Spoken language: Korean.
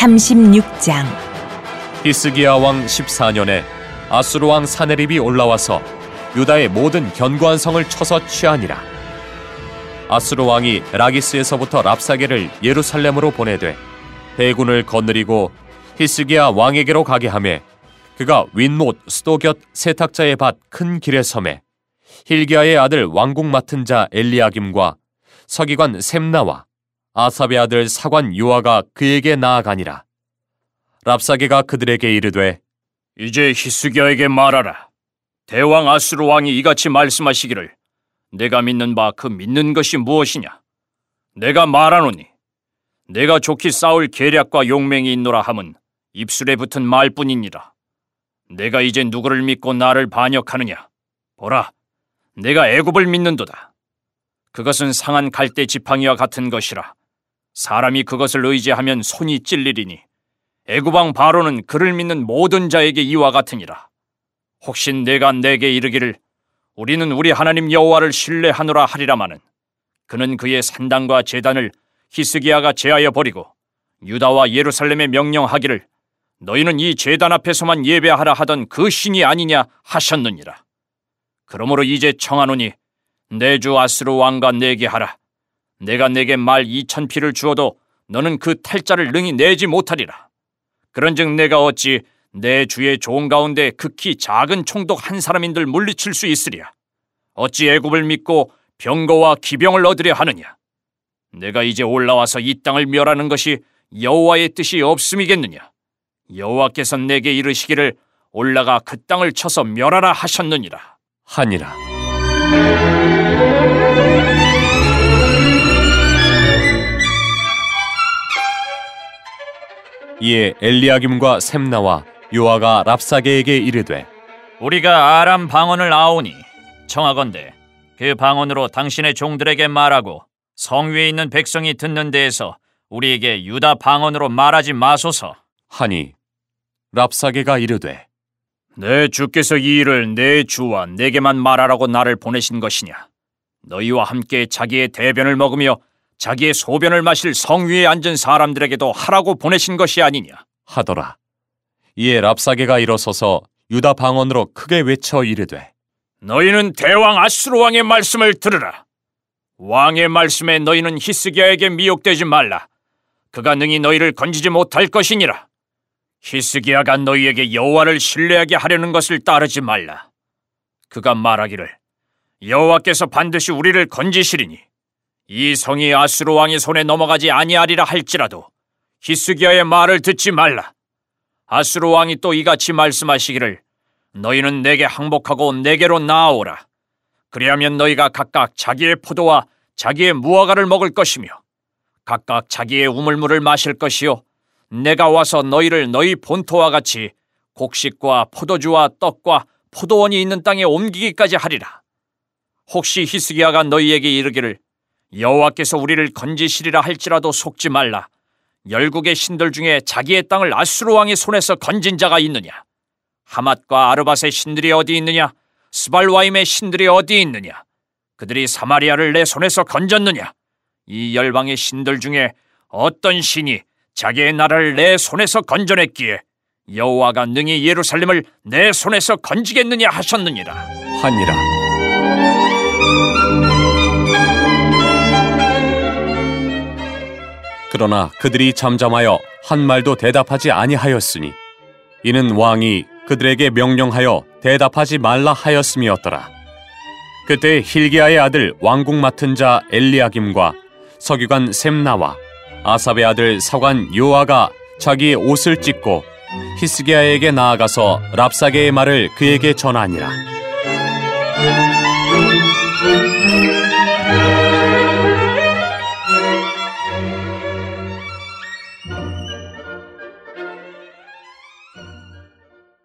36장. 히스기야 왕 14년에 아수르 왕 사네립이 올라와서 유다의 모든 견고한 성을 쳐서 취하니라. 아수르 왕이 라기스에서부터 랍사게를 예루살렘으로 보내되 해군을 거느리고 히스기야 왕에게로 가게 하매 그가 윗못 수도 곁 세탁자의 밭 큰 길에 섬에 힐기야의 아들 왕궁 맡은 자 엘리야김과 서기관 셈나와 아삽의 아들 사관 요아가 그에게 나아가니라. 랍사게가 그들에게 이르되 이제 히스기야에게 말하라. 대왕 아수르 왕이 이같이 말씀하시기를 내가 믿는 바 그 믿는 것이 무엇이냐. 내가 말하노니 내가 좋게 싸울 계략과 용맹이 있노라 함은 입술에 붙은 말뿐이니라. 내가 이제 누구를 믿고 나를 반역하느냐. 보라, 내가 애굽을 믿는도다. 그것은 상한 갈대 지팡이와 같은 것이라. 사람이 그것을 의지하면 손이 찔리리니 애굽 왕 바로는 그를 믿는 모든 자에게 이와 같으니라. 혹시 내가 내게 이르기를 우리는 우리 하나님 여호와를 신뢰하노라 하리라마는 그는 그의 산당과 제단을 히스기야가 제하여 버리고 유다와 예루살렘에 명령하기를 너희는 이 제단 앞에서만 예배하라 하던 그 신이 아니냐 하셨느니라. 그러므로 이제 청하노니 내 주 아수르 왕과 내게 하라. 내가 내게 말 2,000피를 주어도 너는 그 탈자를 능히 내지 못하리라. 그런즉 내가 어찌 내 주의 종 가운데 극히 작은 총독 한 사람인들 물리칠 수 있으랴. 어찌 애굽을 믿고 병거와 기병을 얻으려 하느냐. 내가 이제 올라와서 이 땅을 멸하는 것이 여호와의 뜻이 없음이겠느냐. 여호와께서 내게 이르시기를 올라가 그 땅을 쳐서 멸하라 하셨느니라 하니라. 이에 엘리야김과 셈나와 요아가 랍사게에게 이르되 우리가 아람 방언을 아오니 청하건대 그 방언으로 당신의 종들에게 말하고 성 위에 있는 백성이 듣는 데에서 우리에게 유다 방언으로 말하지 마소서 하니 랍사게가 이르되 내 주께서 이 일을 내 주와 내게만 말하라고 나를 보내신 것이냐. 너희와 함께 자기의 대변을 먹으며 자기의 소변을 마실 성 위에 앉은 사람들에게도 하라고 보내신 것이 아니냐 하더라. 이에 랍사게가 일어서서 유다 방언으로 크게 외쳐 이르되 너희는 대왕 아수르 왕의 말씀을 들으라. 왕의 말씀에 너희는 히스기야에게 미혹되지 말라. 그가 능히 너희를 건지지 못할 것이니라. 히스기야가 너희에게 여호와를 신뢰하게 하려는 것을 따르지 말라. 그가 말하기를 여호와께서 반드시 우리를 건지시리니 이 성이 아수르 왕의 손에 넘어가지 아니하리라 할지라도 히스기야의 말을 듣지 말라. 아수르 왕이 또 이같이 말씀하시기를 너희는 내게 항복하고 내게로 나아오라. 그리하면 너희가 각각 자기의 포도와 자기의 무화과를 먹을 것이며 각각 자기의 우물물을 마실 것이요 내가 와서 너희를 너희 본토와 같이 곡식과 포도주와 떡과 포도원이 있는 땅에 옮기기까지 하리라. 혹시 히스기야가 너희에게 이르기를 여호와께서 우리를 건지시리라 할지라도 속지 말라. 열국의 신들 중에 자기의 땅을 아수르 왕의 손에서 건진 자가 있느냐. 하맛과 아르밧의 신들이 어디 있느냐. 스발와임의 신들이 어디 있느냐. 그들이 사마리아를 내 손에서 건졌느냐. 이 열방의 신들 중에 어떤 신이 자기의 나라를 내 손에서 건져냈기에 여호와가 능히 예루살렘을 내 손에서 건지겠느냐 하셨느니라 하니라. 그러나 그들이 잠잠하여 한 말도 대답하지 아니하였으니 이는 왕이 그들에게 명령하여 대답하지 말라 하였음이었더라. 그때 힐기야의 아들 왕궁 맡은 자 엘리야김과 서기관 셈나와 아삽의 아들 사관 요아가 자기의 옷을 찢고 히스기야에게 나아가서 랍사게의 말을 그에게 전하니라.